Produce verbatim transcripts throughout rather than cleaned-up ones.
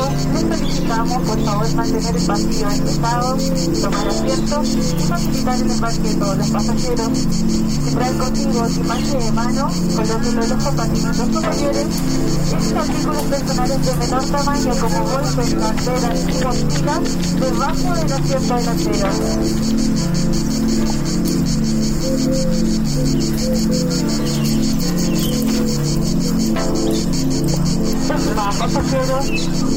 pasajeros, les solicitamos por favor mantener el pasillo despejado, tomar asientos y facilitar el embarque de todos los pasajeros. Si traen consigo equipaje de mano, colóquenlo en los compartimentos superiores. Estos artículos personales de menor tamaño como bolsas, carteras y mochilas debajo del asiento delantero. Más pasajeros.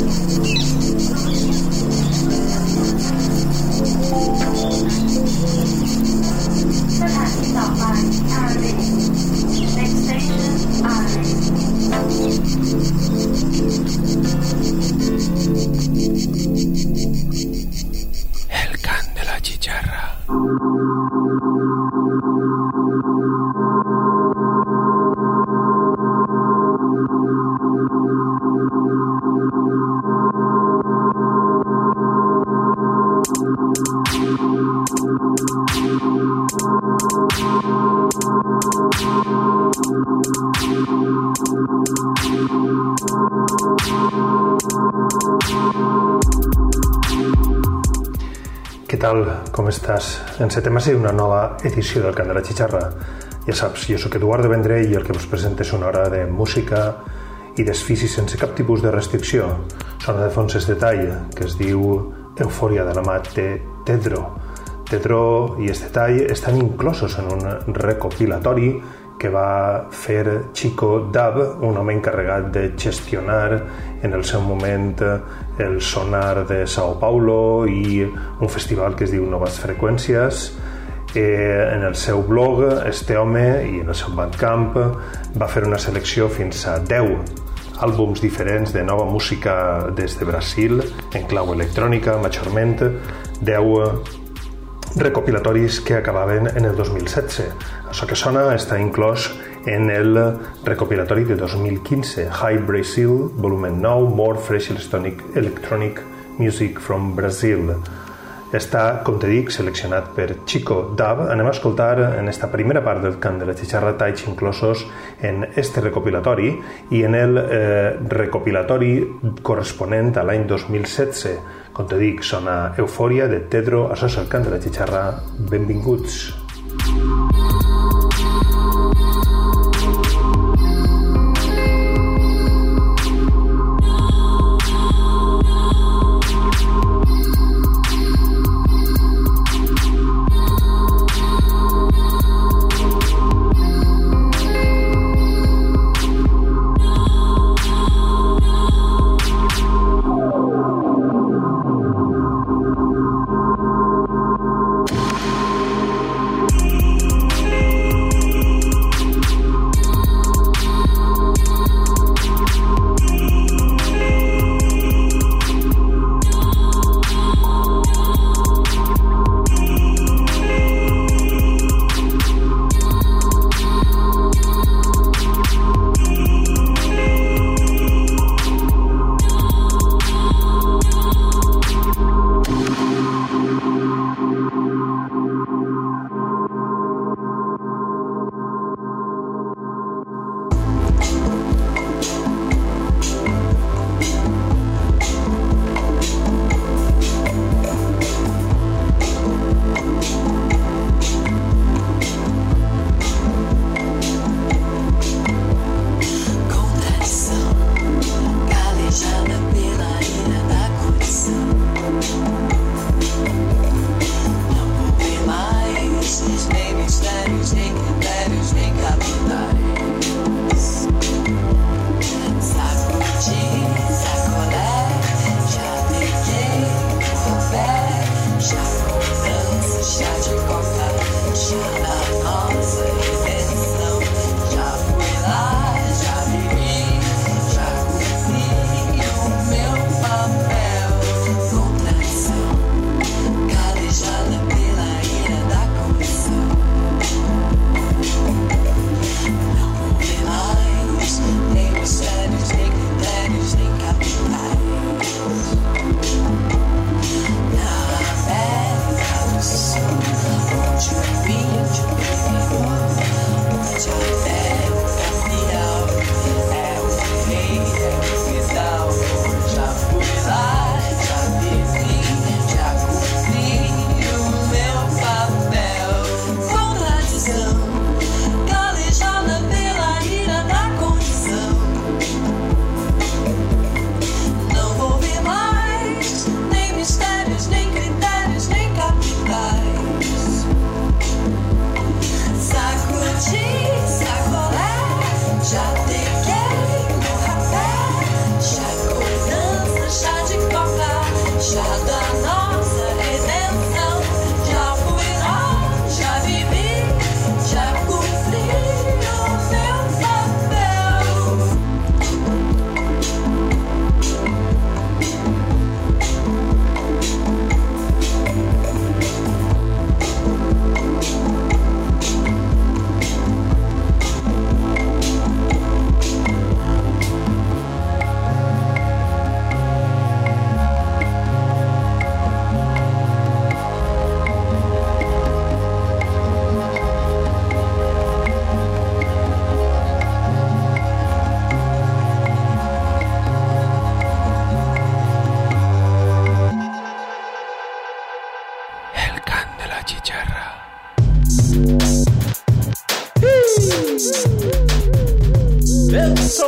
Next station, El can de la chicharra. Què tal? Com estàs? Encetem a ser una nova edició del Cant de la Xixarra. Ja saps, jo sóc Eduardo Vendrell i el que us presento és una hora de música i desfici sense cap tipus de restricció. Sona de fons este tall que es diu Eufòria de la mà de Tedro. Tedro i este tall estan inclosos en un recopilatori que va fer Chico Dub, un home encarregat de gestionar en el seu moment el sonar de Sao Paulo i un festival que es diu Noves Freqüències. Eh, en el seu blog, este home, i en el seu Bandcamp, va fer una selecció fins a deu àlbums diferents de nova música des de Brasil, en clau electrònica, majorment, deu recopilatoris que acabaven en el dos mil setze. Això que sona està inclòs en el recopilatori de dos mil quinze, High Brazil, volumen nou, More Fresh Electronic, Electronic Music from Brazil. Està, com te dic, seleccionat per Chico Dub. Anem a escoltar en esta primera part del Cant de la Xixarra talls inclosos en este recopilatori i en el eh, recopilatori corresponent a l'any dos mil setze. Com te dic, sona Eufòria de Tedro. Això és el Cant de la Xixarra. Benvinguts.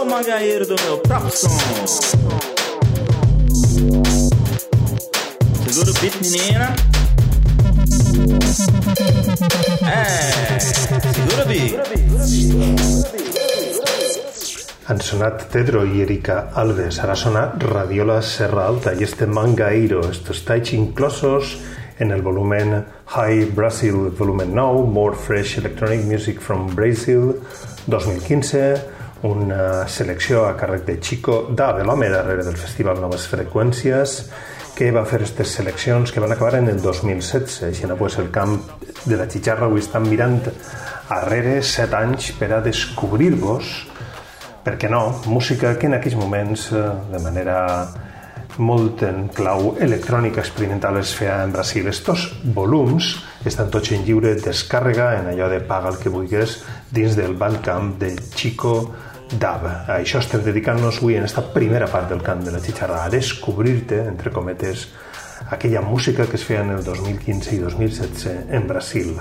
mangaeiro do meu próprio som. Segura o beat, menina. É, segura o beat. Han sonat Pedro y Erika Alves, ara sona Radiola Serra Alta y este Mangaeiro. Esto está inclusos en el volumen High Brazil, volumen nou, More Fresh Electronic Music from Brazil, dos mil quinze, una selecció a càrrec de Chico Dave, l'home darrere del festival Noves Freqüències, que va fer aquestes seleccions que van acabar en el dos mil setze. Així pues, el camp de la xitxarra avui estan mirant arrere set anys per a descobrir-vos, per què no, música que en aquells moments, de manera molt en clau electrònica experimental, es feia en Brasil. Estos volums estan tots en lliure descàrrega, en allò de paga el que vulguis, dins del Bandcamp de Chico Dave. A això estem dedicant-nos avui en esta primera part del cant de la xitxarra, a descobrir-te, entre cometes, aquella música que es feia en el dos mil quinze i dos mil setze en Brasil.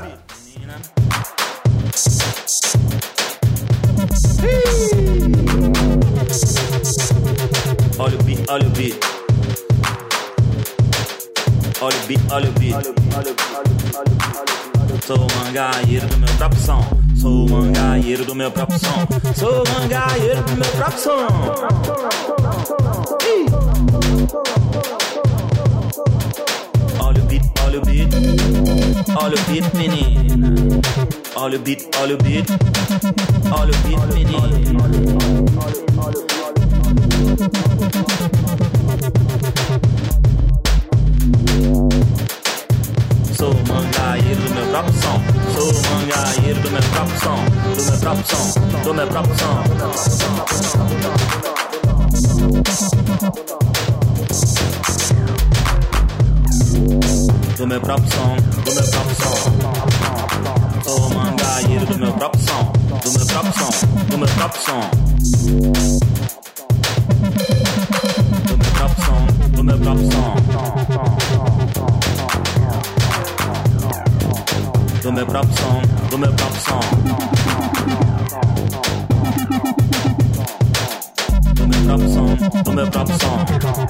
Olha o beat, olha o beat. Olha o beat, olha o beat. Sou o mangaeiro do meu próprio som. Sou o mangaeiro do meu próprio som. Sou o mangaeiro do meu próprio som. Olha o beat, olha o beat. Olha o beat, menina. Olha o beat, olha o beat. Olha o beat, menina. Sou o mangaeiro do meu próprio som. Sou o mangaeiro do meu próprio som. Do meu próprio som. Do meu próprio som. Do meu próprio som. Do meu próprio som. Sou o mangaeiro do meu próprio som. Do meu próprio som. Do meu próprio som. Do meu próprio som. Do meu próprio som. Do meu próprio som, do meu próprio som. Do meu próprio som, do meu próprio som.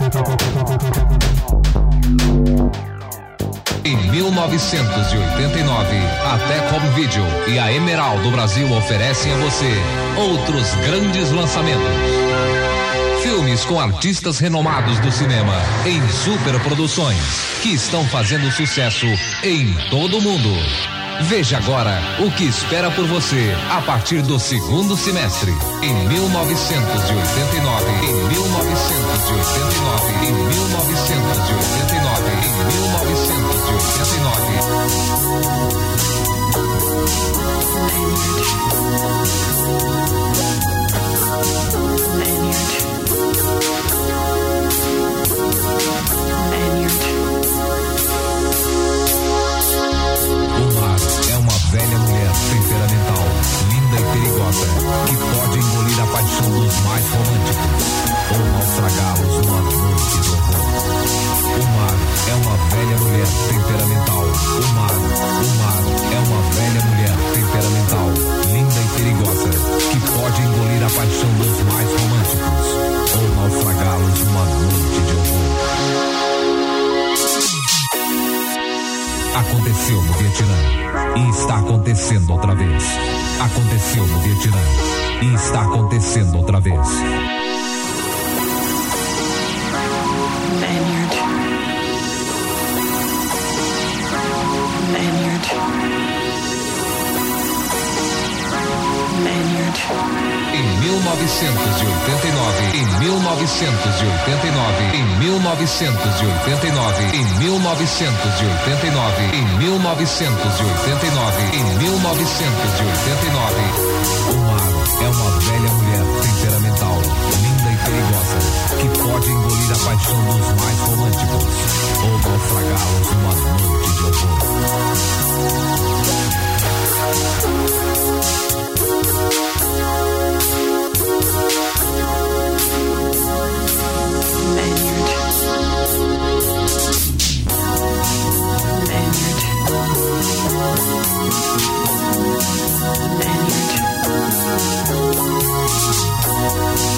Em mil novecentos e oitenta e nove, a Tecom Video e a Emerald do Brasil oferecem a você outros grandes lançamentos. Filmes com artistas renomados do cinema em superproduções que estão fazendo sucesso em todo o mundo. Veja agora o que espera por você a partir do segundo semestre. Em mil novecentos e oitenta e nove, em mil novecentos e oitenta e nove, em mil novecentos e oitenta e nove, em mil novecentos e oitenta e nove. Velha mulher temperamental, linda e perigosa, que pode engolir a paixão dos mais românticos ou naufragá-los numa noite de horror. O mar é uma velha mulher temperamental. O mar, o mar é uma velha mulher temperamental, linda e perigosa, que pode engolir a paixão dos mais românticos ou naufragá-los numa noite de horror. Aconteceu no Vietnã. E está acontecendo outra vez. Aconteceu no Vietnã. E está acontecendo outra vez. Lanyard. Lanyard. Lanyard. Em mil novecentos e oitenta e nove, em mil novecentos e oitenta e nove, em mil novecentos e oitenta e nove, em mil novecentos e oitenta e nove, em mil novecentos e oitenta e nove, em mil novecentos e oitenta e nove. O mar é uma velha mulher temperamental, linda e perigosa, que pode engolir a paixão dos mais românticos ou naufragá-los numa noite de horror. Lanyard.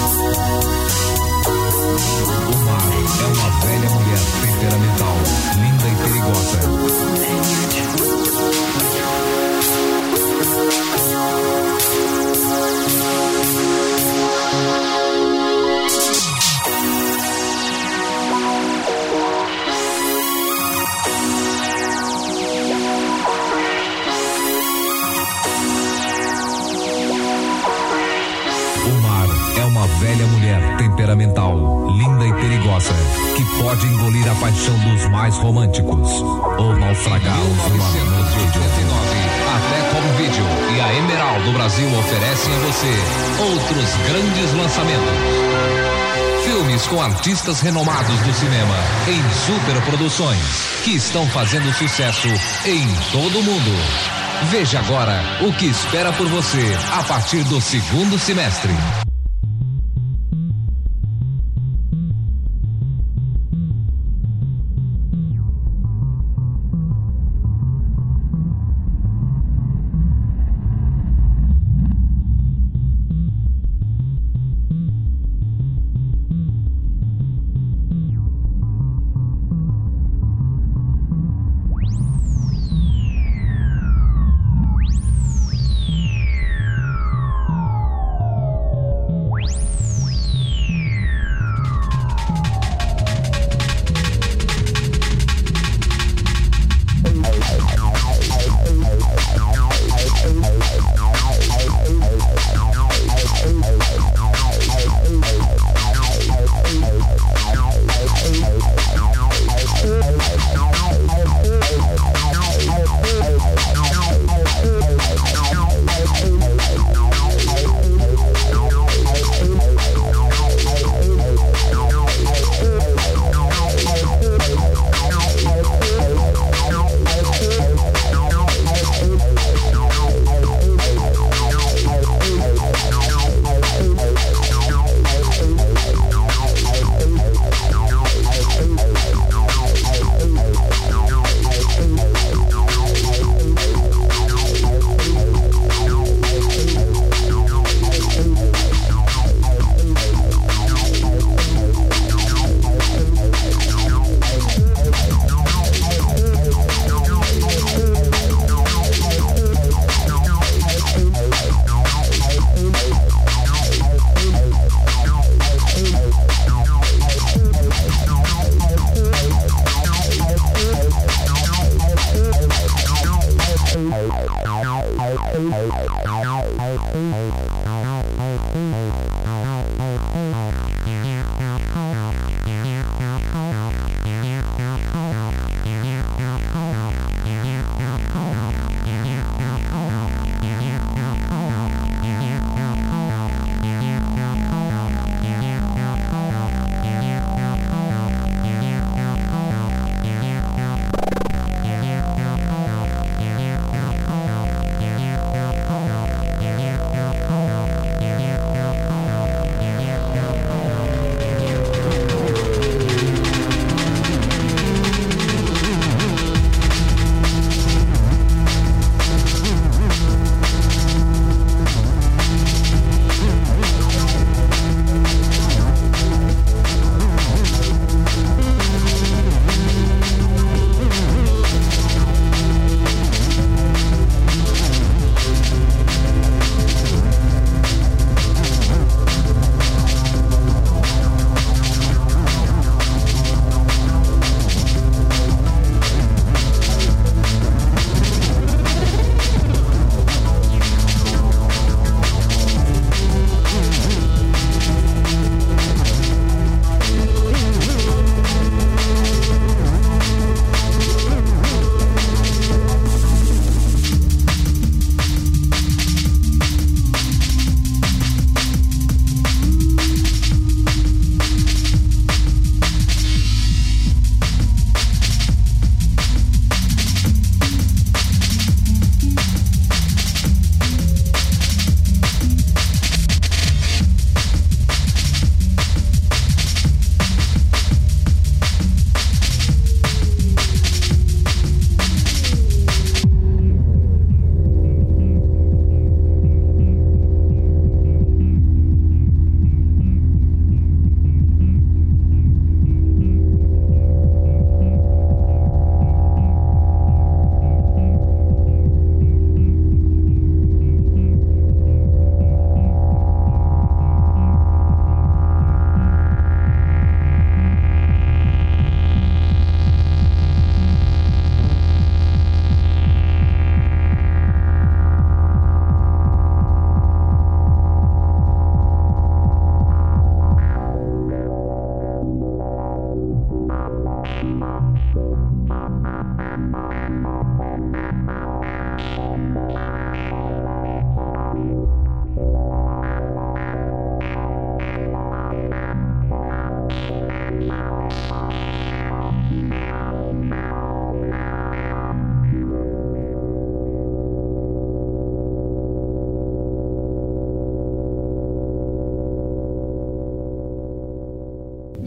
velha mulher temperamental, linda e perigosa, que pode engolir a paixão dos mais românticos ou naufragá-los numa noite de oitenta e nove. Até Home Video e a Emerald do Brasil oferecem a você outros grandes lançamentos. Filmes com artistas renomados do cinema em superproduções que estão fazendo sucesso em todo o mundo. Veja agora o que espera por você a partir do segundo semestre.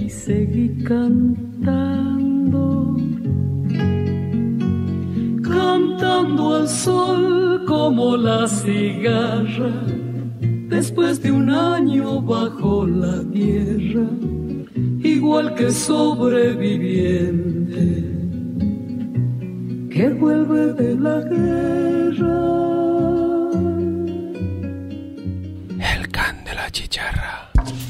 y seguí cantando, cantando al sol como la cigarra, después de un año bajo la tierra, igual que sobreviviente que vuelve de la guerra. El can de la chicharra.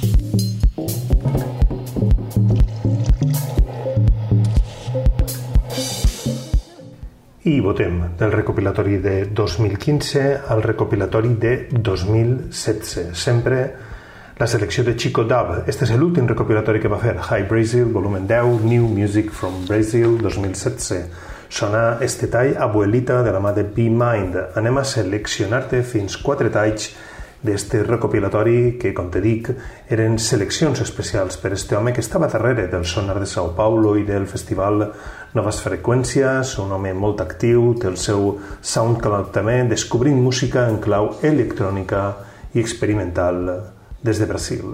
I votem del recopilatori de dos mil quinze al recopilatori de dos mil setze. Sempre la selecció de Chico Dub. Este és l'últim recopilatori que va fer. Hi Brazil, volumen deu, New Music from Brazil, dos mil setze. Sona este tall Abuelita de la mà de Be Mind. Anem a seleccionar-te fins quatre talls d'este recopilatori que, com te dic, eren seleccions especials per este home que estava darrere del Sonar de Sao Paulo i del festival Noves Freqüències, un home molt actiu, té el seu SoundCloud també, descobrint música en clau electrònica i experimental des de Brasil.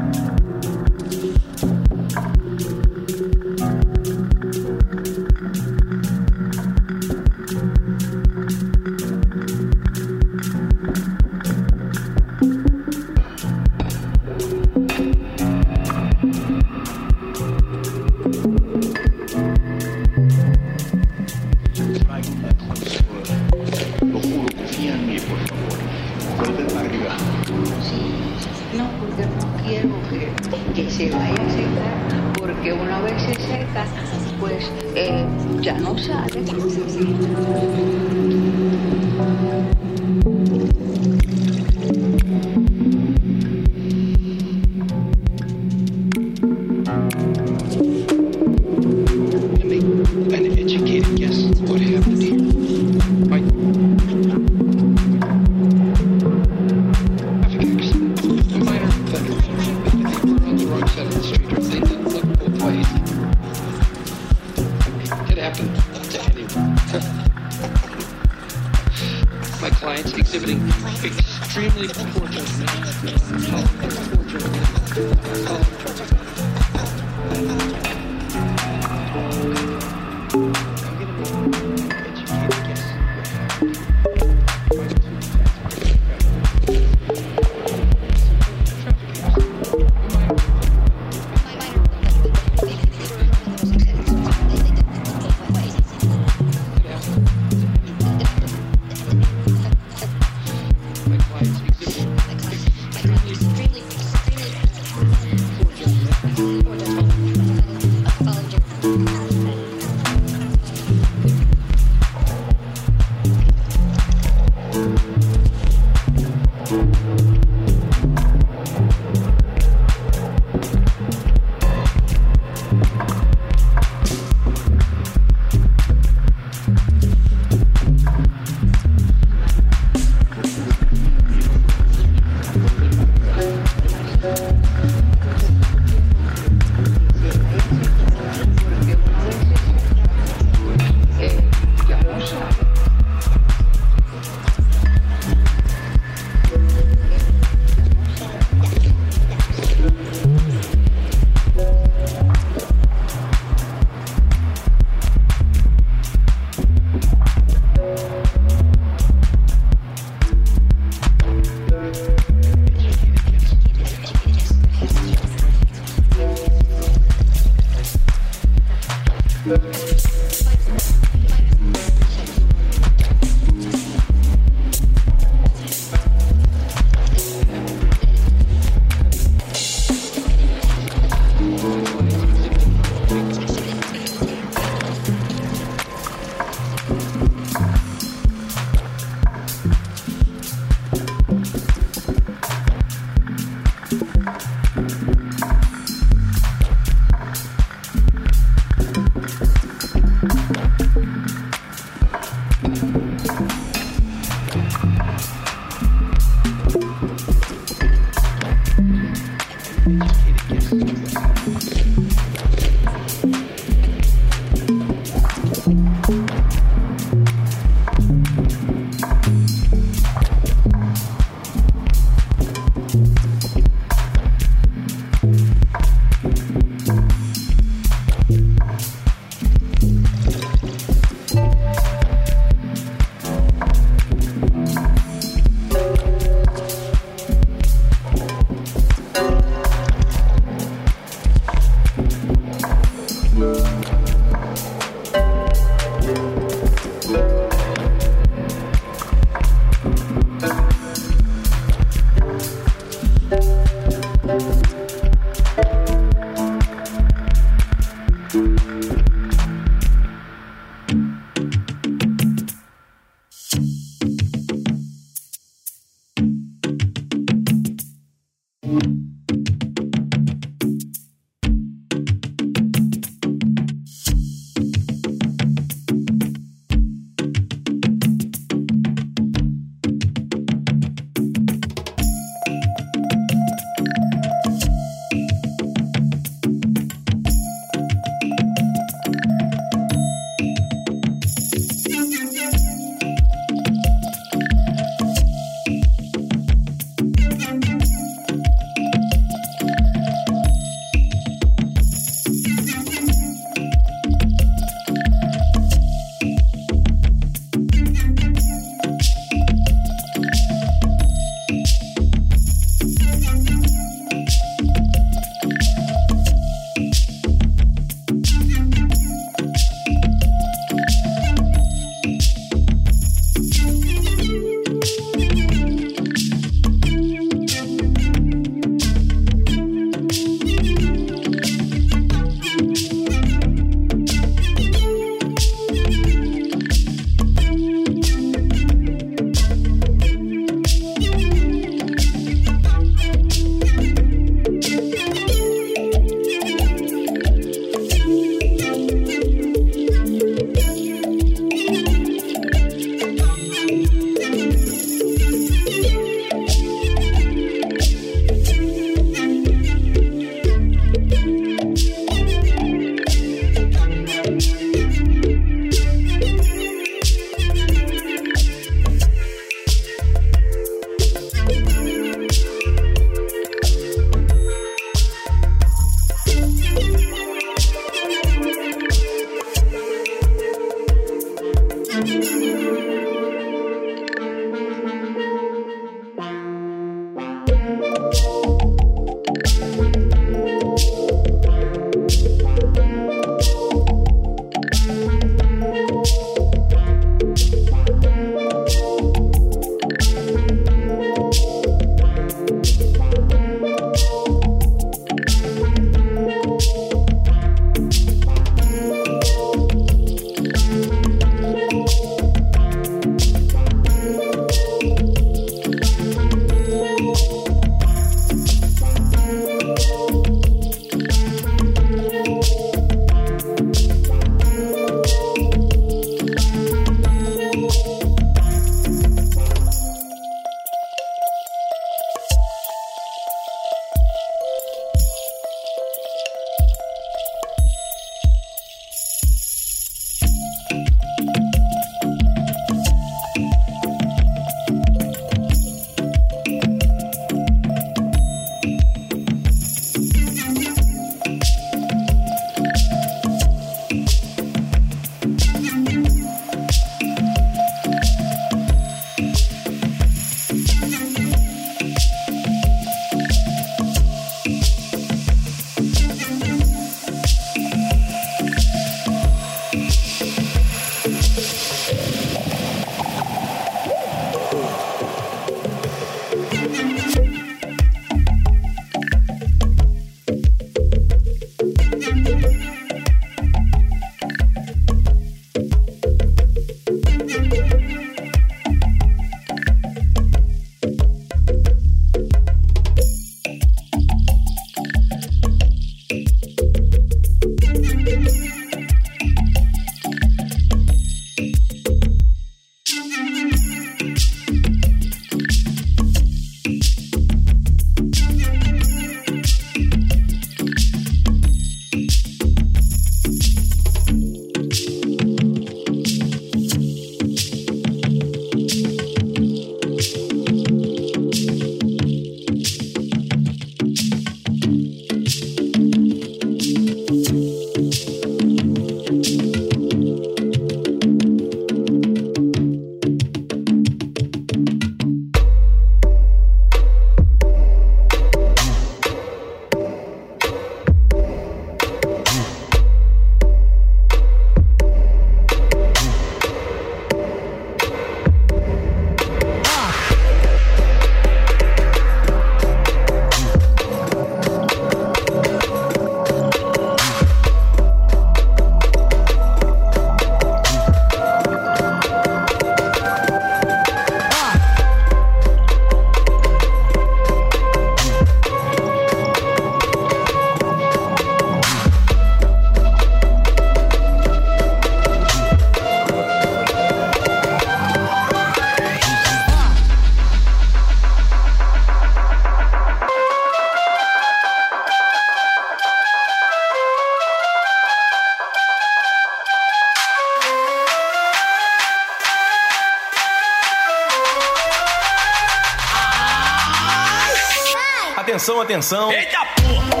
Atenção, atenção. Eita porra!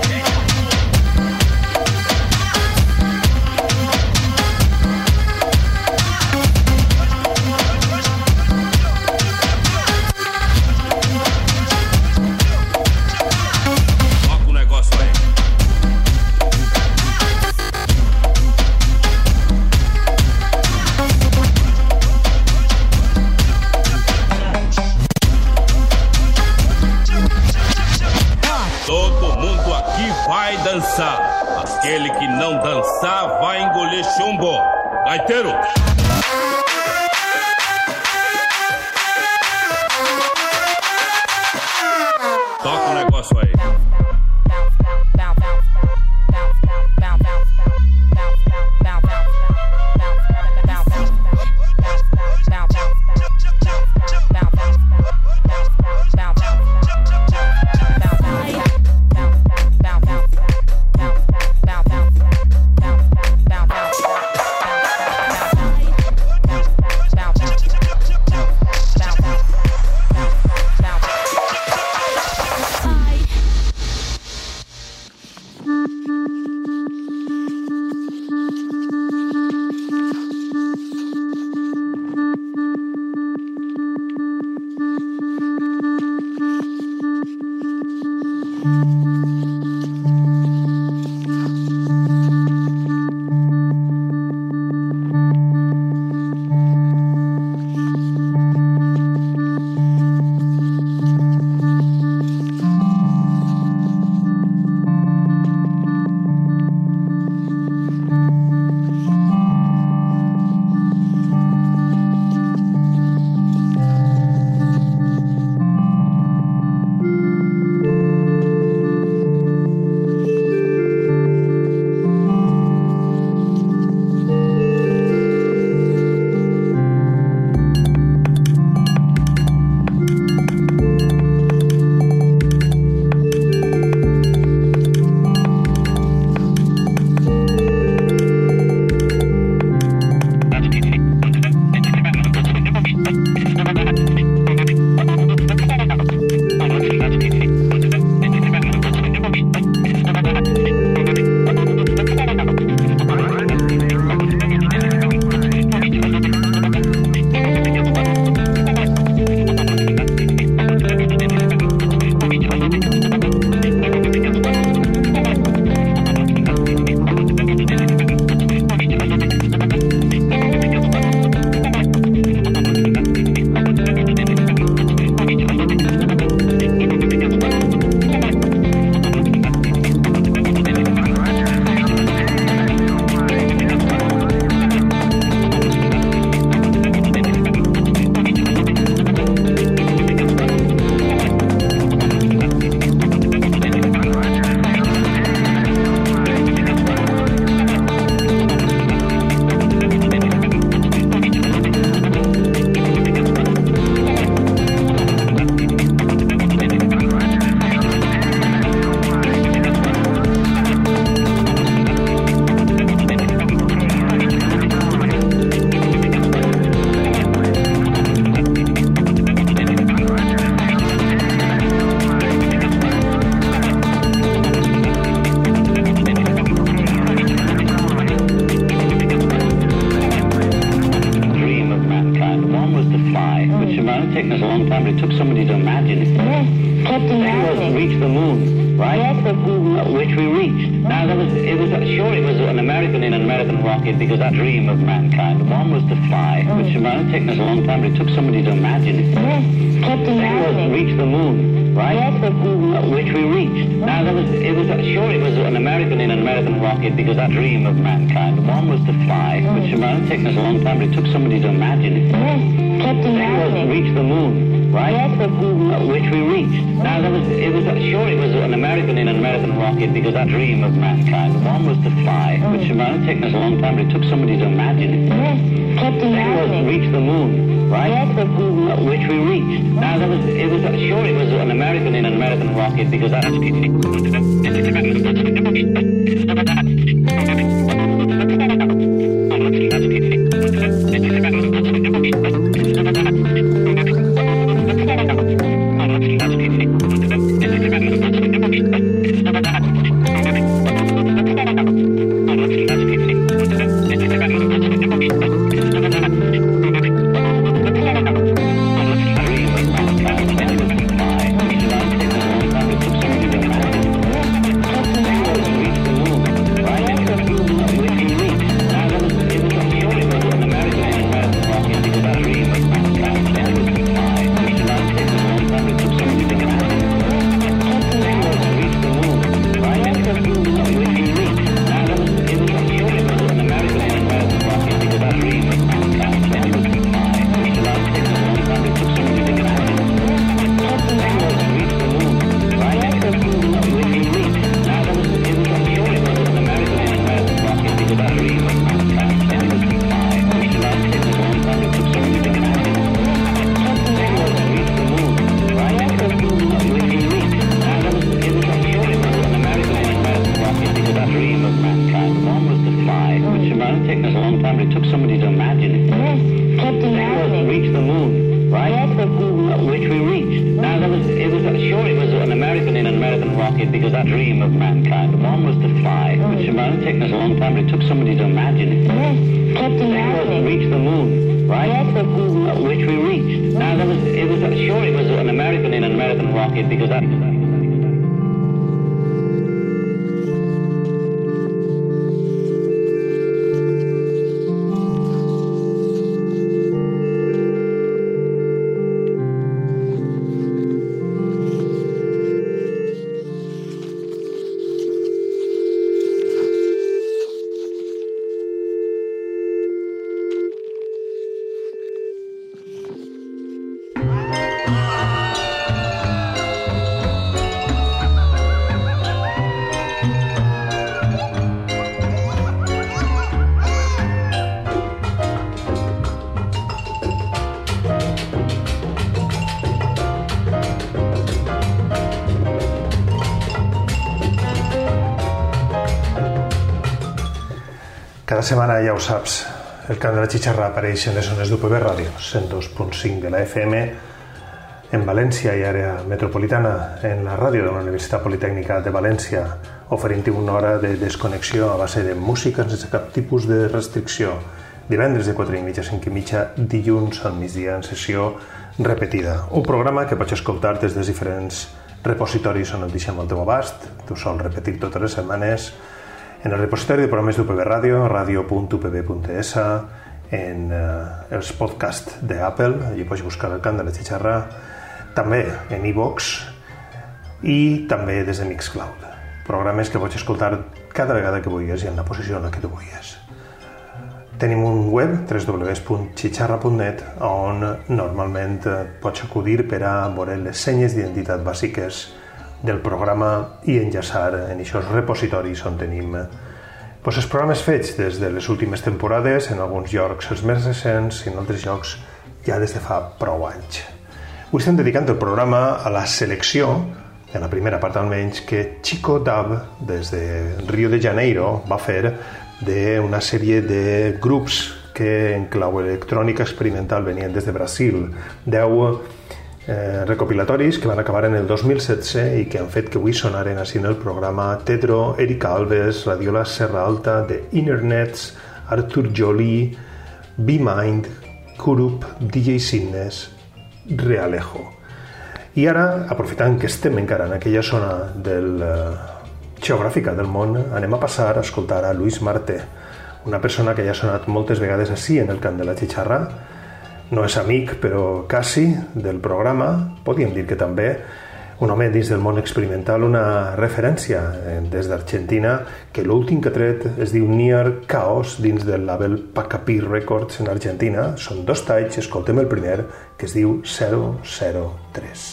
Toca o negócio aí. Todo mundo aqui vai dançar. Aquele que não dançar vai engolir chumbo. Gaiteiro! Toca o negócio aí. taken us a long time, but it took somebody to imagine it. Yes, kept imagining. Reach the moon, right? Yes, but Uh, which we reached. Now, there was, it was, sure, it was an American in an American rocket because that dream of mankind. One was to fly, which might have taken us a long time, but it took somebody to imagine it. yes, kept imagining. Reach the moon, right? Yes, but Uh, which we reached. Now, there was, it was, sure, it was an American in an American rocket because that dream of mankind. One was to fly, which might have taken us a long time, but it took somebody to imagine it. yes, kept imagining. Reach the moon, right? Yes, but Uh, which we reached. Now, there was, it was, sure, it was an American in an American rocket because that dream of mankind. One was to fly, which might have taken us a long time, but it took somebody to imagine it. yes, kept imagining. Reach the moon, right? Yes, but Uh, which we reached. Now, there was, it was, sure, it was an American in an American rocket because that. Cada setmana, ja ho saps, el cant de la xitxarra apareix en les zones d'U P B Ràdio, cent dos punt cinc de la F M, en València i àrea metropolitana, en la ràdio de la Universitat Politècnica de València, oferint-hi una hora de desconnexió a base de música sense cap tipus de restricció, divendres de quatre i mitja a cinc i mitja, dilluns al migdia en sessió repetida. Un programa que pots escoltar des dels diferents repositoris on et deixem al teu abast, tu sol repetir totes les setmanes, en el repositori de programes d'U P B Ràdio, radio punt u p b punt e s, en eh, els podcasts d'Apple, allí pots buscar el cant de la xitxarra, també en iVoox i també des de Mixcloud. Programes que pots escoltar cada vegada que vulguis i en la posició en la que tu vulguis. Tenim un web, w w w punt xitxarra punt net, on normalment pots acudir per a veure les senyes d'identitat bàsiques del programa i enllaçar en aquests repositoris on tenim pues, els programes fets des de les últimes temporades, en alguns llocs els més recents i en altres llocs ja des de fa prou anys. Avui estem dedicant el programa a la selecció, en la primera part almenys, que Chico Dub, des de Rio de Janeiro, va fer d'una sèrie de grups que en clau electrònica experimental venien des de Brasil. Deu eh, recopilatoris que van acabar en el dos mil setze i que han fet que avui sonaren així en el programa Tedro, Eric Alves, Radiola Serra Alta, The Internets, Arthur Jolie, Be Mind, Kurup, D J Sidness, Realejo. I ara, aprofitant que estem encara en aquella zona del, uh, geogràfica del món, anem a passar a escoltar a Luis Marte, una persona que ja ha sonat moltes vegades així en el cant de la xitxarra. No és amic, però quasi, del programa. Podríem dir que també un home dins del món experimental, una referència eh, des d'Argentina, que l'últim que ha tret es diu Near Chaos dins del label Pacapí Records en Argentina. Són dos talls, escoltem el primer, que es diu zero zero tres.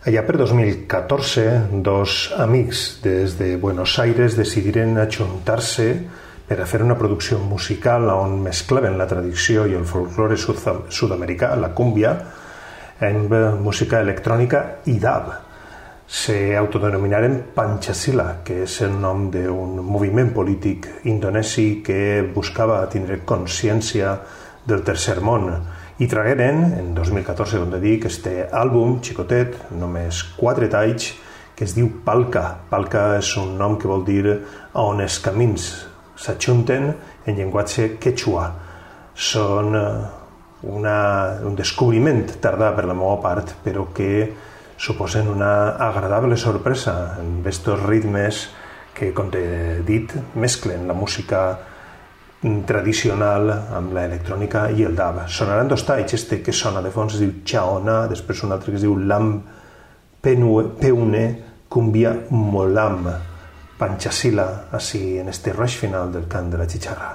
Allà per dos mil catorze, dos amics des de Buenos Aires decidiren ajuntar-se per a fer una producció musical on mesclaven la tradició i el folklore sud- sud-americà, la cúmbia, en música electrònica i dub. Se autodenominaren Pancasila, que és el nom d'un moviment polític indonesi que buscava tindre consciència del tercer món. I tragueren, en dos mil catorze, com te dic, este àlbum xicotet, només quatre talls, que es diu Palca. Palca és un nom que vol dir on els camins s'ajunten en llenguatge quechua. Són una, un descobriment tardà per la meva part, però que suposen una agradable sorpresa en estos ritmes que, com t'he dit, mesclen la música tradicional amb l'electrònica i el dub. Sonaran dos talls, este que sona de fons es diu Chaona, després un altre que es diu Lam Peune Cumbia Molam. Pancasila, así en este rush final del cant de la chicharra.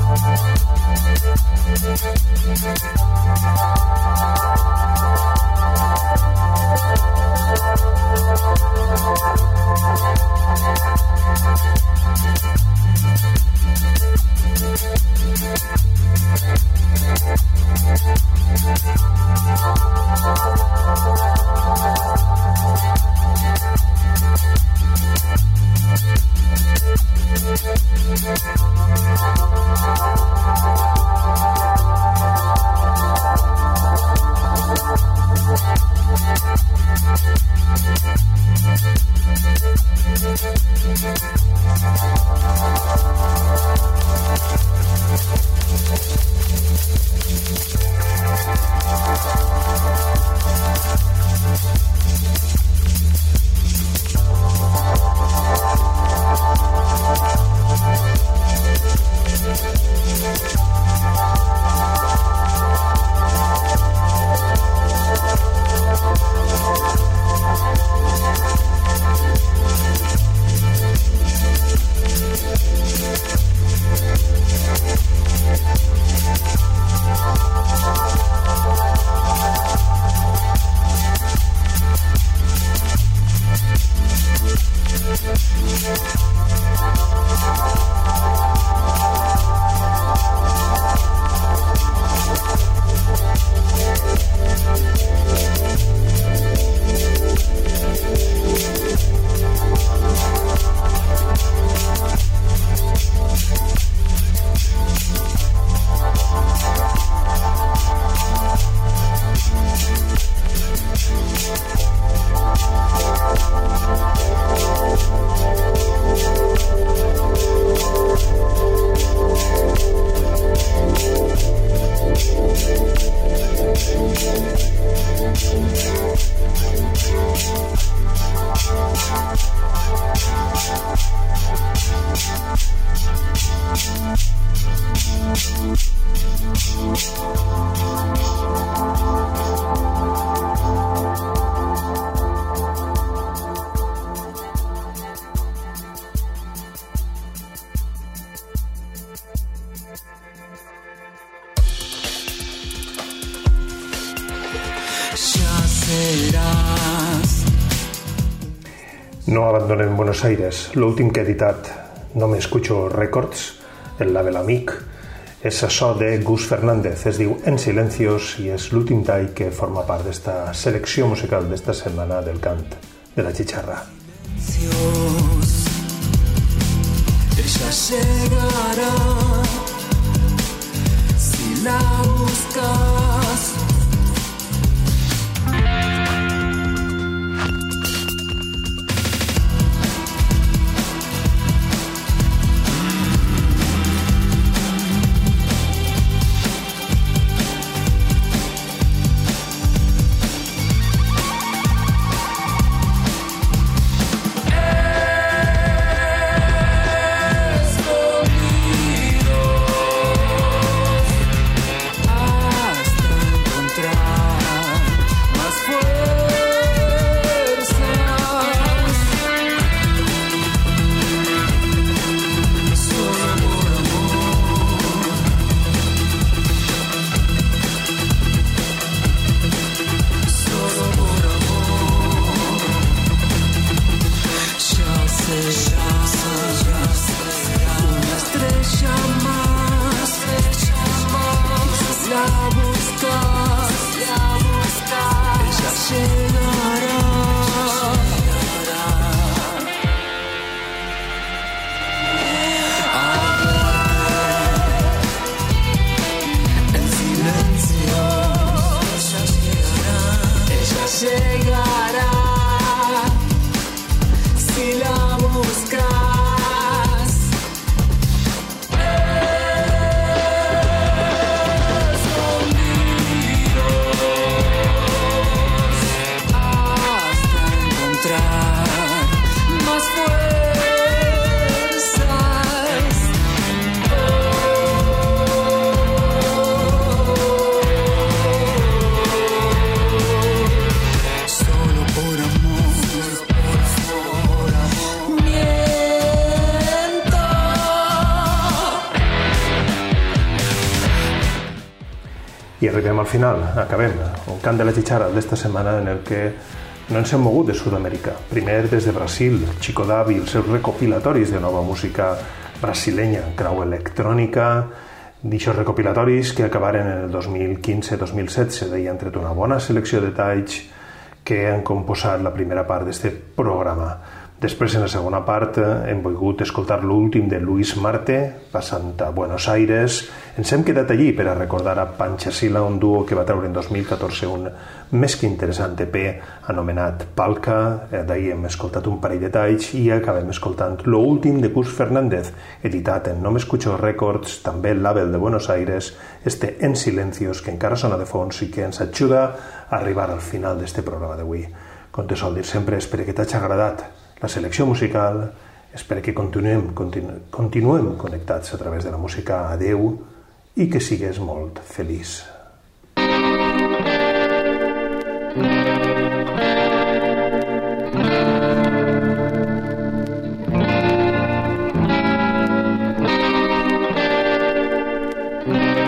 No abandonen Buenos Aires. L'últim que he editat, No Me Escucho Records, el label amic, és açò de Gus Fernández, es diu En Silencios i és l'últim tall que forma part d'esta selecció musical d'esta setmana del cant de la Chicharra. Ella llegará si la buscas. Escondido I arribem al final, acabem. Un cant de la xicharra d'esta setmana en el que no ens hem mogut de Sud-amèrica. Primer des de Brasil, Chico Davi, els seus recopilatoris de nova música brasilenya, crau electrònica, d'aixòs recopilatoris que acabaren en el dos mil quinze dos mil setze, d'ahir han tret una bona selecció de talls que han composat la primera part d'aquest programa. Després, en la segona part, hem volgut escoltar l'últim de Luis Marte, passant a Buenos Aires. Ens hem quedat allí per a recordar a Panchasila, un duo que va treure en dos mil catorze un més que interessant E P anomenat Palca. D'ahir hem escoltat un parell de talls i acabem escoltant l'últim de Cus Fernández, editat en No Me Escucho Records, també el label de Buenos Aires, este En Silencios, que encara sona de fons i que ens ajuda a arribar al final d'este programa d'avui. Com te sol dir sempre, espero que t'hagi agradat la selecció musical, espero que continuem, continu, continuem connectats a través de la música. Adeu i que sigues molt feliç. Thank you.